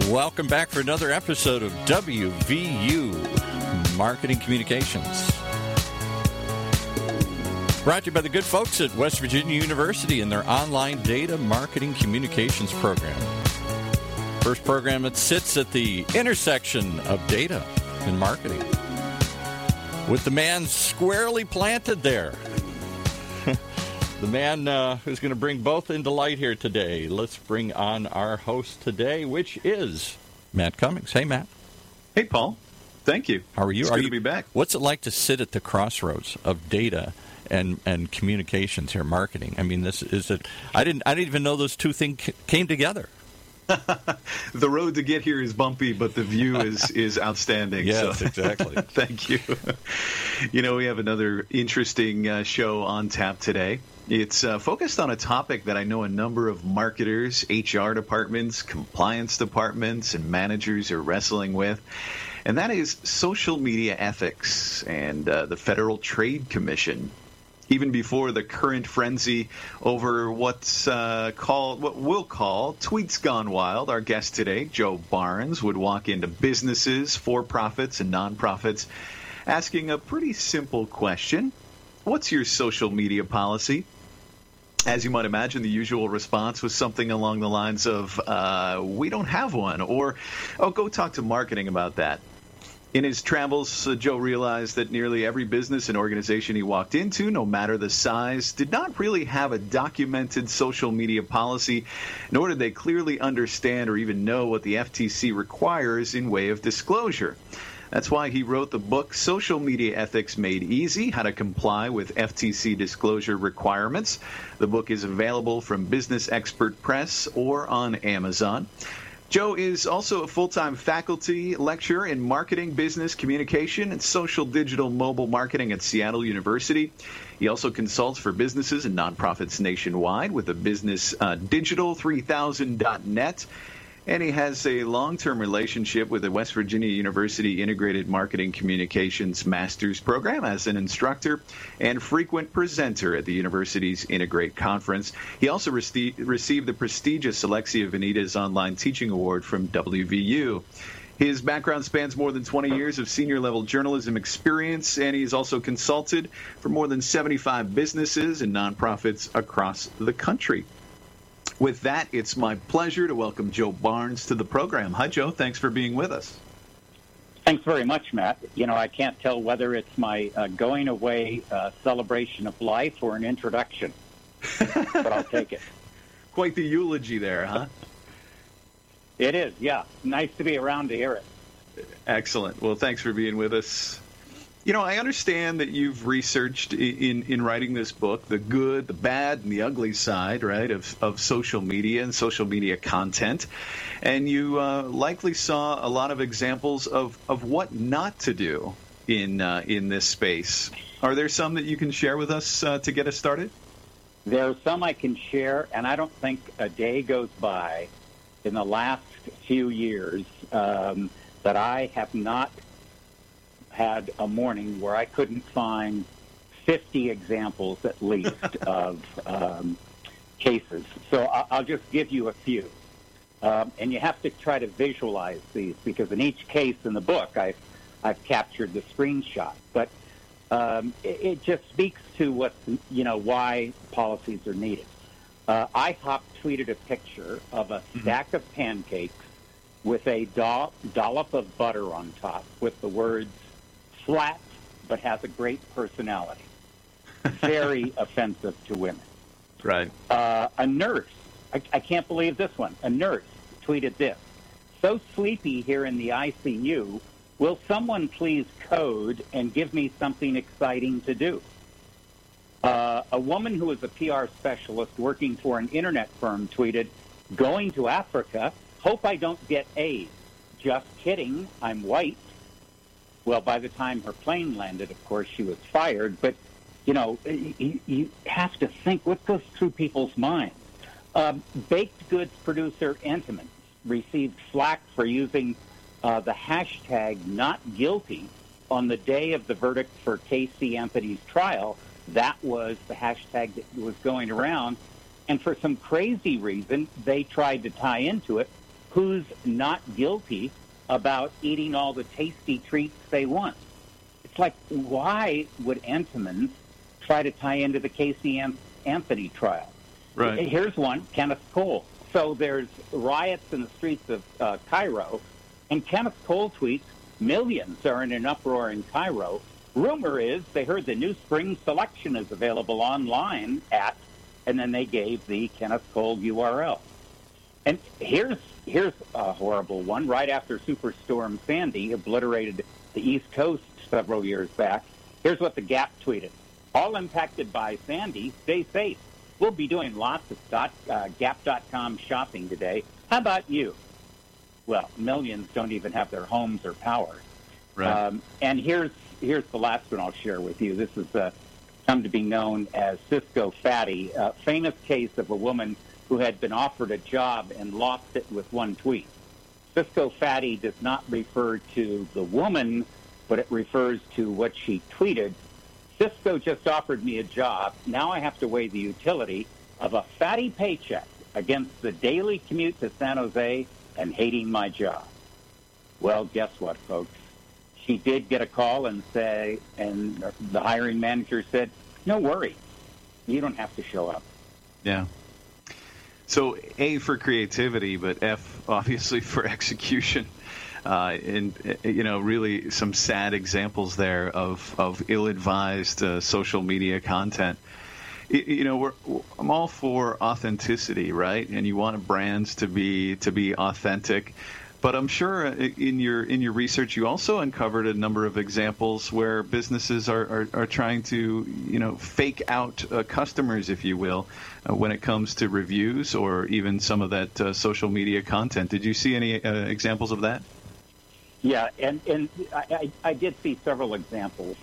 Welcome back for another episode of WVU Marketing Communications. Brought to you by the good folks at West Virginia University and their online data marketing communications program. First program that sits at the intersection of data and marketing, with the man squarely planted there. The man who's going to bring both into light here today. Let's bring on our host today, which is Matt Cummings. Hey, Matt. Hey, Paul. Thank you. How are you? It's good to be back. What's it like to sit at the crossroads of data and communications here, marketing? I mean, this is it. I didn't even know those two things came together. The road to get here is bumpy, but the view is outstanding. Yes, exactly. Thank you. You know, we have another interesting show on tap today. It's focused on a topic that I know a number of marketers, HR departments, compliance departments, and managers are wrestling with, and that is social media ethics and the Federal Trade Commission. Even before the current frenzy over what we'll call tweets gone wild, our guest today, Joe Barnes, would walk into businesses, for-profits, and non-profits, asking a pretty simple question: what's your social media policy? As you might imagine, the usual response was something along the lines of, we don't have one, or, oh, go talk to marketing about that. In his travels, Joe realized that nearly every business and organization he walked into, no matter the size, did not really have a documented social media policy, nor did they clearly understand or even know what the FTC requires in way of disclosure. That's why he wrote the book, Social Media Ethics Made Easy, How to Comply with FTC Disclosure Requirements. The book is available from Business Expert Press or on Amazon. Joe is also a full-time faculty lecturer in marketing, business, communication, and social digital mobile marketing at Seattle University. He also consults for businesses and nonprofits nationwide with the business digital3000.net. And he has a long-term relationship with the West Virginia University Integrated Marketing Communications Master's Program as an instructor and frequent presenter at the university's Integrate Conference. He also received the prestigious Alexia Vanitas Online Teaching Award from WVU. His background spans more than 20 years of senior-level journalism experience, and he's also consulted for more than 75 businesses and nonprofits across the country. With that, it's my pleasure to welcome Joe Barnes to the program. Hi, Joe. Thanks for being with us. Thanks very much, Matt. You know, I can't tell whether it's my going away celebration of life or an introduction, but I'll take it. Quite the eulogy there, huh? It is, yeah. Nice to be around to hear it. Excellent. Well, thanks for being with us. You know, I understand that you've researched in writing this book the good, the bad, and the ugly side, right, of social media and social media content. And you likely saw a lot of examples of what not to do in this space. Are there some that you can share with us to get us started? There are some I can share, and I don't think a day goes by in the last few years that I have not had a morning where I couldn't find 50 examples at least of cases. So I'll just give you a few. And you have to try to visualize these because in each case in the book I've captured the screenshot. But it just speaks to what, you know, why policies are needed. IHOP tweeted a picture of a stack of pancakes with a dollop of butter on top with the words, "flat, but has a great personality." Very offensive to women. Right. A nurse, I can't believe this one. A nurse tweeted this: "So sleepy here in the ICU, will someone please code and give me something exciting to do?" A woman who is a PR specialist working for an internet firm tweeted, "Going to Africa, hope I don't get AIDS. Just kidding, I'm white." Well, by the time her plane landed, of course, she was fired. But, you know, you have to think what goes through people's minds. Baked goods producer Entenmann's received flack for using the hashtag #NotGuilty on the day of the verdict for Casey Anthony's trial. That was the hashtag that was going around. And for some crazy reason, they tried to tie into it who's not guilty about eating all the tasty treats they want. It's like, why would Entenmann's try to tie into the Casey Anthony trial? Right. Here's one, Kenneth Cole. So there's riots in the streets of Cairo, and Kenneth Cole tweets, millions are in an uproar in Cairo. Rumor is they heard the new spring selection is available online at, and then they gave the Kenneth Cole URL. And here's a horrible one. Right after Superstorm Sandy obliterated the East Coast several years back, here's what the Gap tweeted. All impacted by Sandy, stay safe. We'll be doing lots of Gap.com shopping today. How about you? Well, millions don't even have their homes or power. Right. And here's the last one I'll share with you. This is come to be known as Cisco Fatty, a famous case of a woman who had been offered a job and lost it with one tweet. Cisco Fatty does not refer to the woman, but it refers to what she tweeted. Cisco just offered me a job. Now I have to weigh the utility of a fatty paycheck against the daily commute to San Jose and hating my job. Well, guess what, folks? She did get a call and the hiring manager said, no worries, you don't have to show up. Yeah. So A for creativity, but F obviously for execution. And, really some sad examples there of ill-advised social media content. I'm all for authenticity, right? And you want brands to be authentic. But I'm sure in your research you also uncovered a number of examples where businesses are trying to fake out customers, if you will, when it comes to reviews or even some of that social media content. Did you see any examples of that? Yeah, and I did see several examples.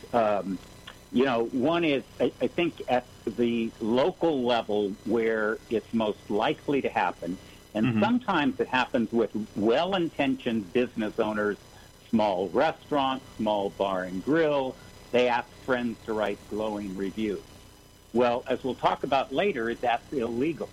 One is I think at the local level where it's most likely to happen. And sometimes it happens with well-intentioned business owners, small restaurant, small bar and grill. They ask friends to write glowing reviews. Well, as we'll talk about later, that's illegal.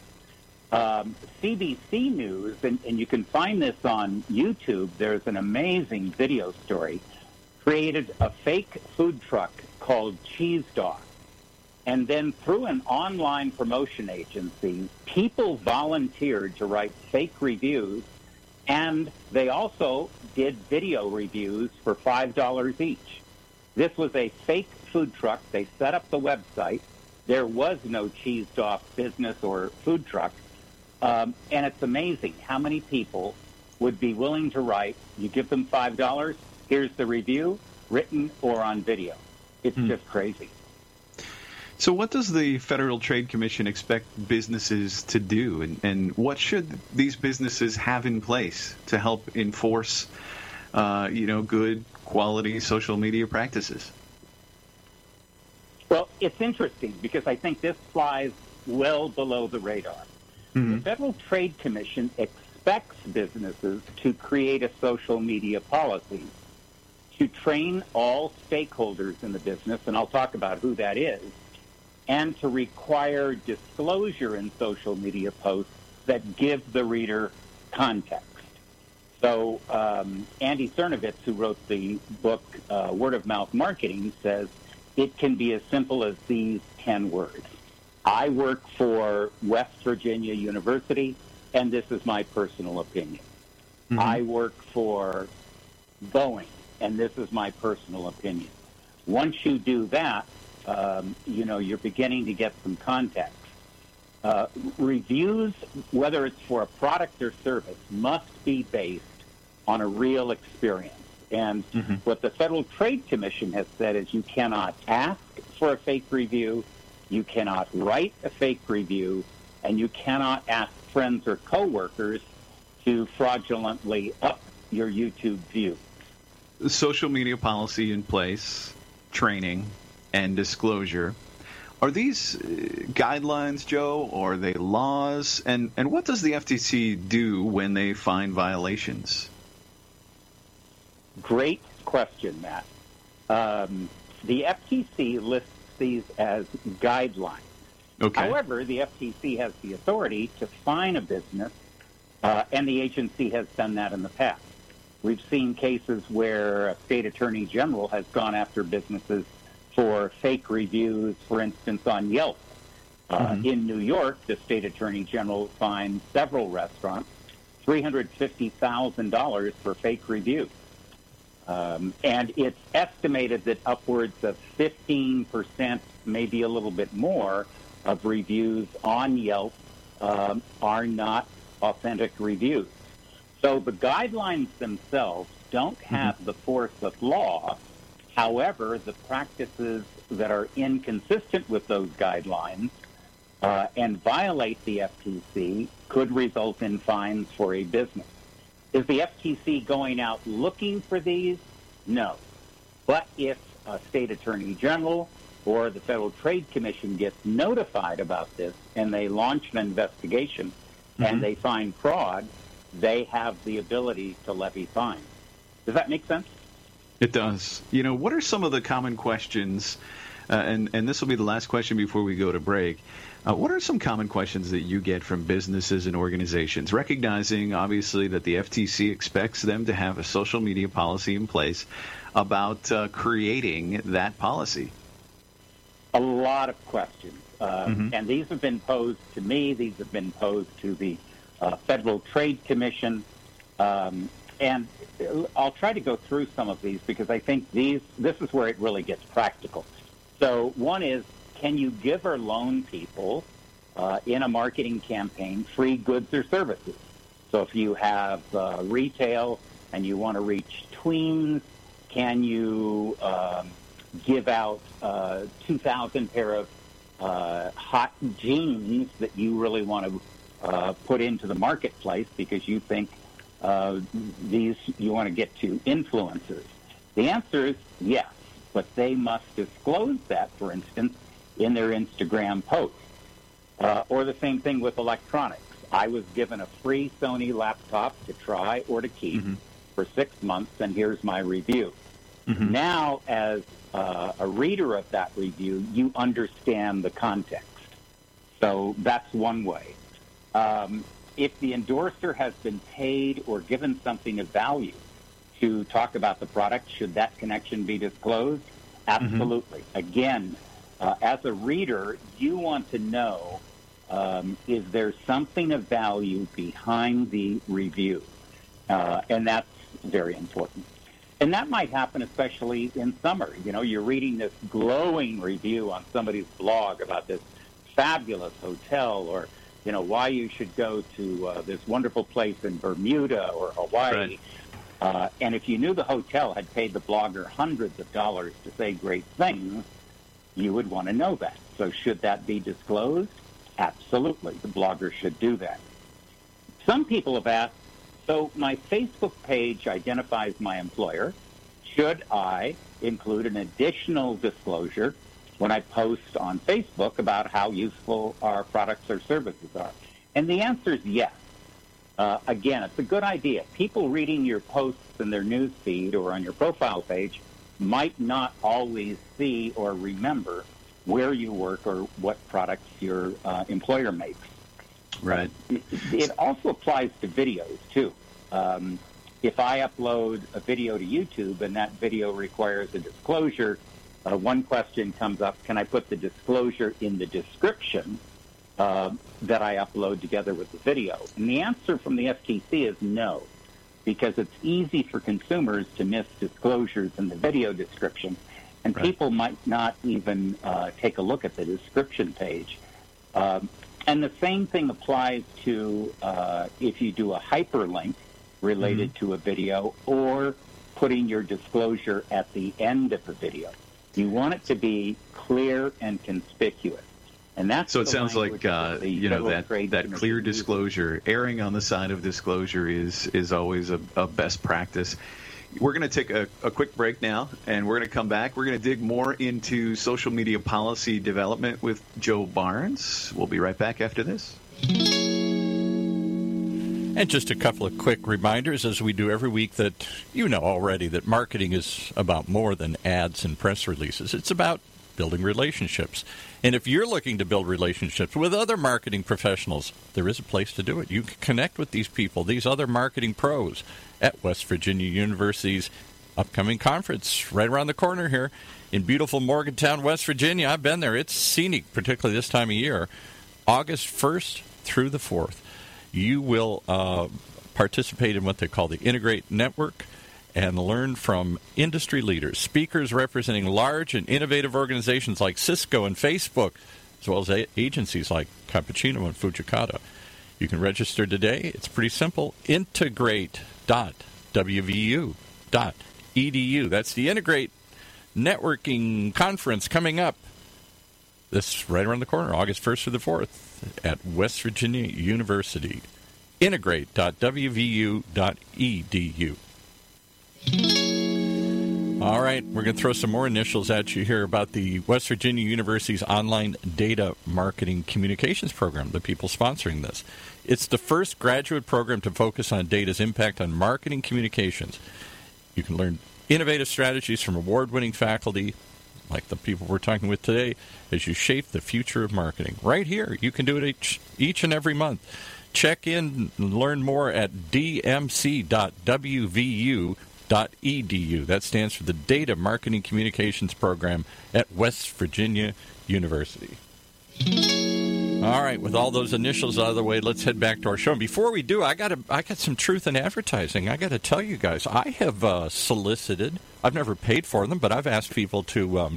CBC News, and you can find this on YouTube, there's an amazing video story, created a fake food truck called Cheese Dog. And then through an online promotion agency, people volunteered to write fake reviews, and they also did video reviews for $5 each. This was a fake food truck. They set up the website. There was no Cheese Dog business or food truck. And it's amazing how many people would be willing to write, you give them $5, here's the review, written or on video. It's just crazy. So what does the Federal Trade Commission expect businesses to do, and what should these businesses have in place to help enforce, good quality social media practices? Well, it's interesting because I think this flies well below the radar. The Federal Trade Commission expects businesses to create a social media policy, to train all stakeholders in the business, and I'll talk about who that is, and to require disclosure in social media posts that give the reader context. So Andy Cernovitz, who wrote the book Word of Mouth Marketing, says it can be as simple as these 10 words. I work for West Virginia University, and this is my personal opinion. I work for Boeing, and this is my personal opinion. Once you do that, you're beginning to get some context. Reviews, whether it's for a product or service, must be based on a real experience. And what the Federal Trade Commission has said is you cannot ask for a fake review, you cannot write a fake review, and you cannot ask friends or coworkers to fraudulently up your YouTube view. Social media policy in place, training, and disclosure. Are these guidelines, Joe, or are they laws? And what does the FTC do when they find violations? Great question, Matt. The FTC lists these as guidelines. Okay. However, the FTC has the authority to fine a business And the agency has done that in the past. We've seen cases where a state attorney general has gone after businesses for fake reviews, for instance, on Yelp. In New York, the state attorney general fined several restaurants $350,000 for fake reviews. And it's estimated that upwards of 15%, maybe a little bit more, of reviews on Yelp are not authentic reviews. So the guidelines themselves don't have the force of law. However, the practices that are inconsistent with those guidelines and violate the FTC could result in fines for a business. Is the FTC going out looking for these? No. But if a state attorney general or the Federal Trade Commission gets notified about this and they launch an investigation and they find fraud, they have the ability to levy fines. Does that make sense? It does. You know, what are some of the common questions, and this will be the last question before we go to break, what are some common questions that you get from businesses and organizations, recognizing, obviously, that the FTC expects them to have a social media policy in place about creating that policy? A lot of questions. And these have been posed to me. These have been posed to the Federal Trade Commission. And I'll try to go through some of these because I think this is where it really gets practical. So one is, can you give or loan people in a marketing campaign free goods or services? So if you have retail and you want to reach tweens, can you give out 2,000 pair of hot jeans that you really want to put into the marketplace because you think you want to get to influencers? The answer is yes, but they must disclose that, for instance, in their Instagram post. Or the same thing with electronics. I was given a free Sony laptop to try or to keep for 6 months, and here's my review. Now, as a reader of that review, you understand the context. So that's one way. If the endorser has been paid or given something of value to talk about the product, should that connection be disclosed? Absolutely. Again, as a reader, you want to know, is there something of value behind the review? And that's very important. And that might happen especially in summer. You know, you're reading this glowing review on somebody's blog about this fabulous hotel, or, you know, why you should go to this wonderful place in Bermuda or Hawaii. Right. And if you knew the hotel had paid the blogger hundreds of dollars to say great things, you would want to know that. So should that be disclosed? Absolutely. The blogger should do that. Some people have asked, so my Facebook page identifies my employer. Should I include an additional disclosure when I post on Facebook about how useful our products or services are? And the answer is yes. Again, it's a good idea. People reading your posts in their news feed or on your profile page might not always see or remember where you work or what products your employer makes. Right. It also applies to videos, too. If I upload a video to YouTube and that video requires a disclosure, one question comes up, can I put the disclosure in the description that I upload together with the video? And the answer from the FTC is no, because it's easy for consumers to miss disclosures in the video description, and people might not even take a look at the description page. And the same thing applies to if you do a hyperlink related to a video or putting your disclosure at the end of the video. You want it to be clear and conspicuous. And that's so it sounds like that clear disclosure, erring on the side of disclosure is always a best practice. We're going to take a quick break now, and we're going to come back. We're going to dig more into social media policy development with Joe Barnes. We'll be right back after this. And just a couple of quick reminders, as we do every week, that you know already that marketing is about more than ads and press releases. It's about building relationships. And if you're looking to build relationships with other marketing professionals, there is a place to do it. You can connect with these people, these other marketing pros, at West Virginia University's upcoming conference right around the corner here in beautiful Morgantown, West Virginia. I've been there. It's scenic, particularly this time of year. August 1st through the 4th. You will participate in what they call the Integrate Network and learn from industry leaders, speakers representing large and innovative organizations like Cisco and Facebook, as well as agencies like Cappuccino and Fujikata. You can register today. It's pretty simple. Integrate.wvu.edu. That's the Integrate Networking Conference coming up this right around the corner, August 1st through the 4th at West Virginia University. Integrate.wvu.edu. All right, we're going to throw some more initials at you here about the West Virginia University's online data marketing communications program, the people sponsoring this. It's the first graduate program to focus on data's impact on marketing communications. You can learn innovative strategies from award-winning faculty, like the people we're talking with today, as you shape the future of marketing. Right here, you can do it each and every month. Check in and learn more at dmc.wvu.edu. That stands for the Data Marketing Communications Program at West Virginia University. All right, with all those initials out of the way, let's head back to our show. And before we do, I got some truth in advertising. I got to tell you guys, I have solicited. I've never paid for them, but I've asked people to,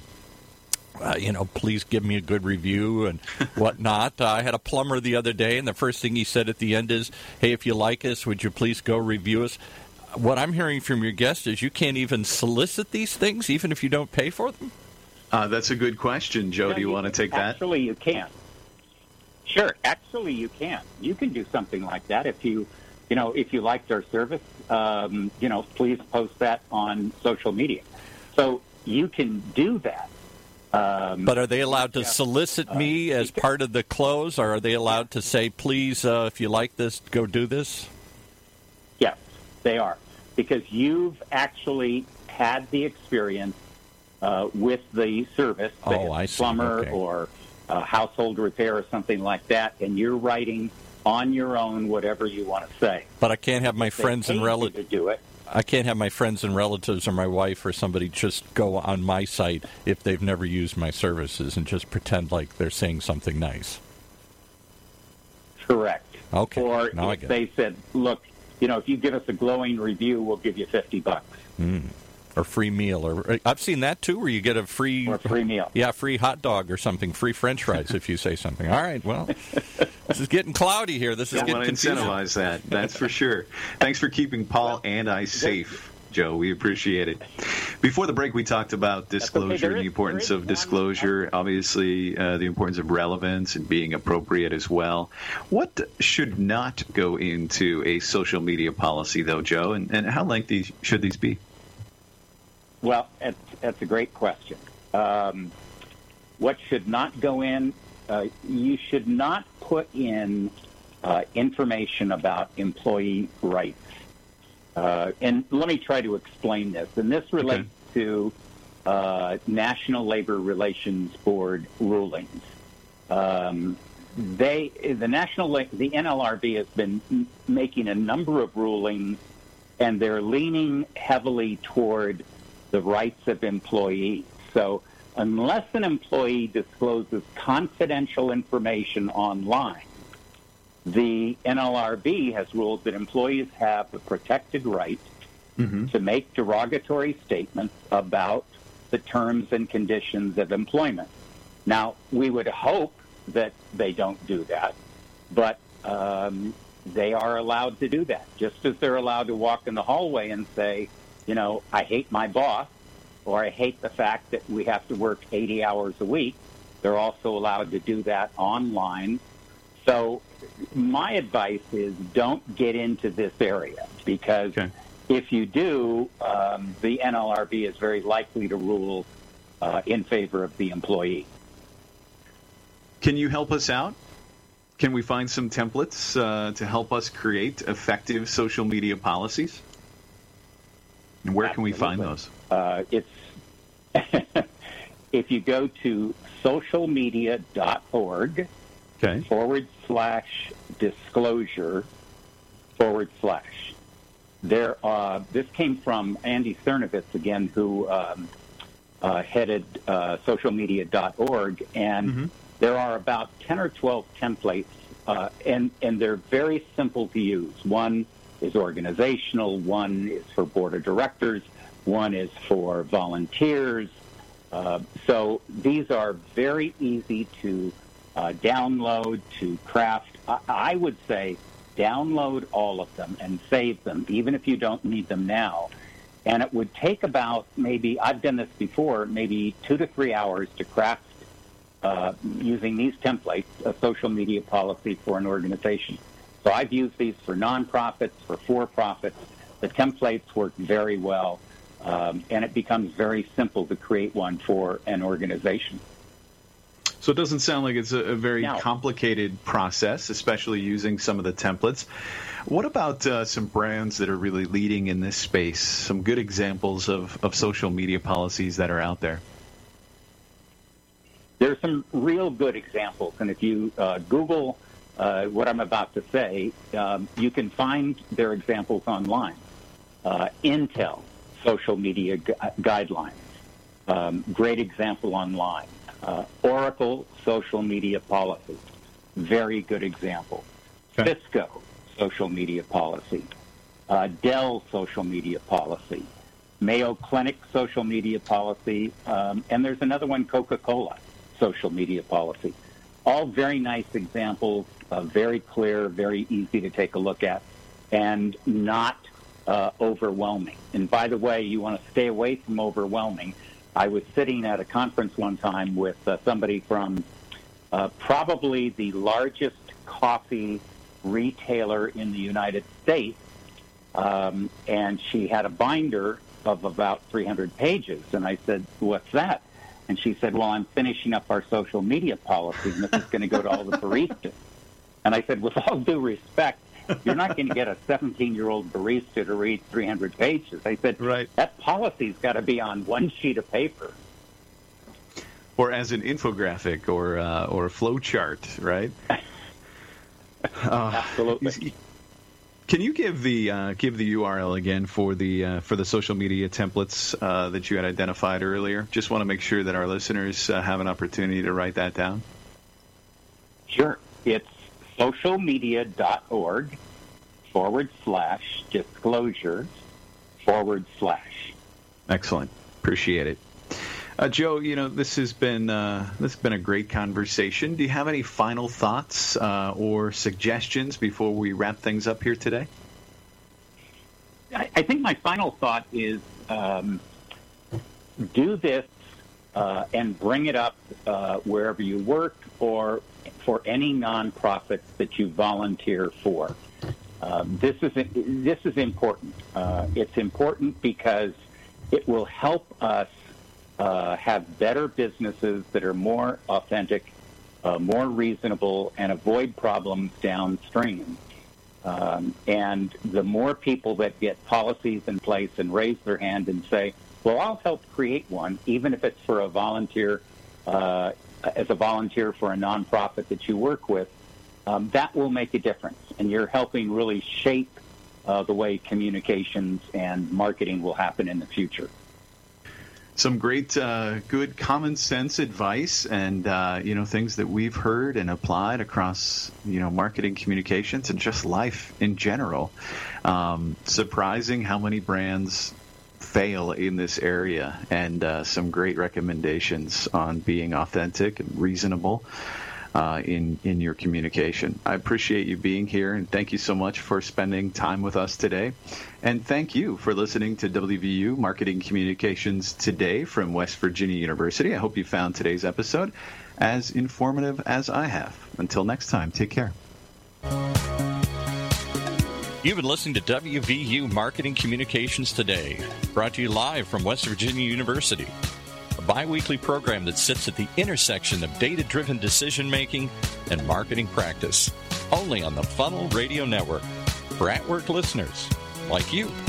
please give me a good review and whatnot. I had a plumber the other day, and the first thing he said at the end is, "Hey, if you like us, would you please go review us?" What I'm hearing from your guest is you can't even solicit these things, even if you don't pay for them? That's a good question, Joe. Do you want to take that? Actually, you can. Sure. Actually, you can. You can do something like that if you liked our service. Please post that on social media. So you can do that. But are they allowed to solicit me as part of the close, or are they allowed to say, please, if you like this, go do this? Yes, they are. Because you've actually had the experience with the service, say I see. plumber Okay. or household repair or something like that, and you're writing on your own whatever you want to say. But I can't have my friends and relatives to do it. I can't have my friends and relatives or my wife or somebody just go on my site if they've never used my services and just pretend like they're saying something nice. Correct. Okay. Or Now I if get they said, look, if you give us a glowing review, we'll give you $50. Or free meal. Or I've seen that, too, where you get a free meal. Yeah, free hot dog or something, free French fries if you say something. All right, well, this is getting cloudy here. This is getting confusing. I want to incentivize that, that's for sure. Thanks for keeping Paul and I safe, Joe. We appreciate it. Before the break, we talked about disclosure and the importance of disclosure, obviously the importance of relevance and being appropriate as well. What should not go into a social media policy, though, Joe, and how lengthy should these be? Well, that's a great question. What should not go in? You should not put in information about employee rights. And let me try to explain this. And this relates to National Labor Relations Board rulings. The NLRB has been making a number of rulings, and they're leaning heavily toward the rights of employees. So unless an employee discloses confidential information online, the NLRB has ruled that employees have the protected right to make derogatory statements about the terms and conditions of employment. Now, we would hope that they don't do that, but they are allowed to do that, just as they're allowed to walk in the hallway and say, I hate my boss, or I hate the fact that we have to work 80 hours a week. They're also allowed to do that online. So my advice is don't get into this area, because if you do, the NLRB is very likely to rule in favor of the employee. Can you help us out? Can we find some templates to help us create effective social media policies? And where can we find those? It's if you go to socialmedia.org /disclosure /. This came from Andy Cernovitz, again, who headed socialmedia.org, and there are about 10 or 12 templates, and they're very simple to use. One is organizational, one is for board of directors, one is for volunteers. So these are very easy to download, to craft. I would say download all of them and save them, even if you don't need them now. And it would take about maybe, I've done this before, maybe 2 to 3 hours to craft, using these templates, a social media policy for an organization. So I've used these for nonprofits, for-profits. The templates work very well, and it becomes very simple to create one for an organization. So it doesn't sound like it's a very complicated process, especially using some of the templates. What about some brands that are really leading in this space? Some good examples of social media policies that are out there? There's some real good examples, and if you Google what I'm about to say, you can find their examples online. Intel, social media guidelines, great example online. Oracle, social media policy, very good example. Okay. Cisco, social media policy. Dell, social media policy. Mayo Clinic, social media policy. And there's another one, Coca-Cola, social media policy. All very nice examples, very clear, very easy to take a look at, and not overwhelming. And by the way, you want to stay away from overwhelming. I was sitting at a conference one time with somebody from probably the largest coffee retailer in the United States, and she had a binder of about 300 pages. And I said, "What's that?" And she said, "Well, I'm finishing up our social media policy, and this is going to go to all the baristas." And I said, with all due respect, you're not going to get a 17-year-old barista to read 300 pages. I said, That policy's got to be on one sheet of paper. Or as an infographic or a flow chart, right? Absolutely. Can you give the URL again for the social media templates that you had identified earlier? Just want to make sure that our listeners have an opportunity to write that down. Sure. It's socialmedia.org /disclosures /. Excellent. Appreciate it. Joe, this has been a great conversation. Do you have any final thoughts or suggestions before we wrap things up here today? I think my final thought is do this and bring it up wherever you work or for any nonprofits that you volunteer for. This is important. It's important because it will help us have better businesses that are more authentic, more reasonable, and avoid problems downstream. And the more people that get policies in place and raise their hand and say, well, I'll help create one, even if it's for a volunteer, as a volunteer for a nonprofit that you work with, that will make a difference. And you're helping really shape the way communications and marketing will happen in the future. Some great, good common sense advice and, things that we've heard and applied across, marketing communications and just life in general. Surprising how many brands fail in this area, and some great recommendations on being authentic and reasonable in your communication. I appreciate you being here, and thank you so much for spending time with us today. And thank you for listening to WVU Marketing Communications Today from West Virginia University. I hope you found today's episode as informative as I have. Until next time, take care. You've been listening to WVU Marketing Communications Today, brought to you live from West Virginia University, a bi-weekly program that sits at the intersection of data-driven decision-making and marketing practice, only on the Funnel Radio Network, for at-work listeners like you.